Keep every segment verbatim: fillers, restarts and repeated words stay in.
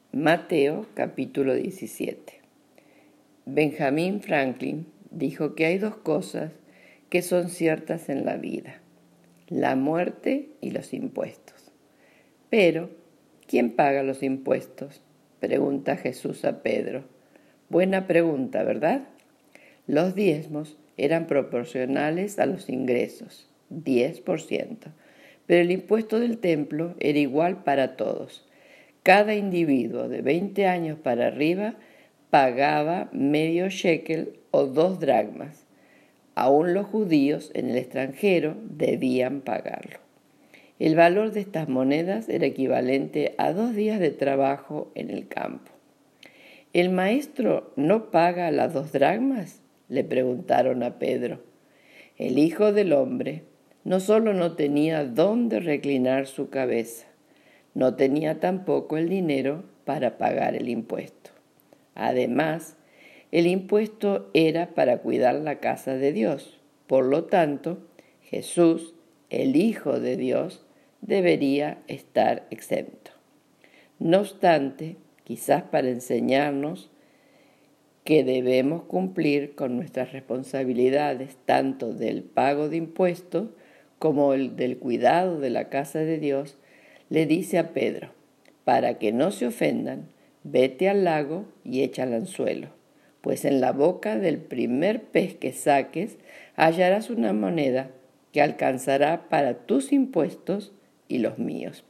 Mateo capítulo diecisiete. Benjamin Franklin dijo que hay dos cosas que son ciertas en la vida: la muerte y los impuestos. Pero, ¿quién paga los impuestos?, pregunta Jesús a Pedro. Buena pregunta, ¿verdad? Los diezmos eran proporcionales a los ingresos, diez por ciento, pero el impuesto del templo era igual para todos. Cada individuo de veinte años para arriba pagaba medio shekel o dos dracmas. Aún los judíos en el extranjero debían pagarlo. El valor de estas monedas era equivalente a dos días de trabajo en el campo. ¿El maestro no paga las dos dracmas?, le preguntaron a Pedro. El Hijo del Hombre no solo no tenía dónde reclinar su cabeza, no tenía tampoco el dinero para pagar el impuesto. Además, el impuesto era para cuidar la casa de Dios. Por lo tanto, Jesús, el Hijo de Dios, debería estar exento. No obstante, quizás para enseñarnos que debemos cumplir con nuestras responsabilidades, tanto del pago de impuestos como el del cuidado de la casa de Dios, le dice a Pedro: para que no se ofendan, vete al lago y echa el anzuelo, pues en la boca del primer pez que saques hallarás una moneda que alcanzará para tus impuestos y los míos.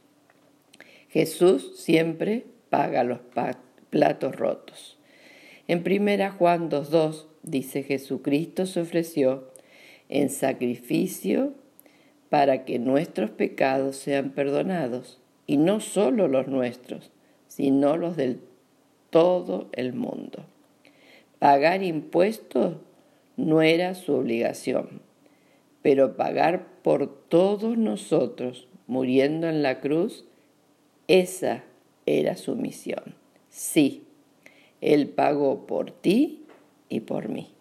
Jesús siempre paga los platos rotos. En primera Juan dos dos dice: Jesucristo se ofreció en sacrificio para que nuestros pecados sean perdonados, y no solo los nuestros, sino los del todo el mundo. Pagar impuestos no era su obligación, pero pagar por todos nosotros, muriendo en la cruz, esa era su misión. Sí, Él pagó por ti y por mí.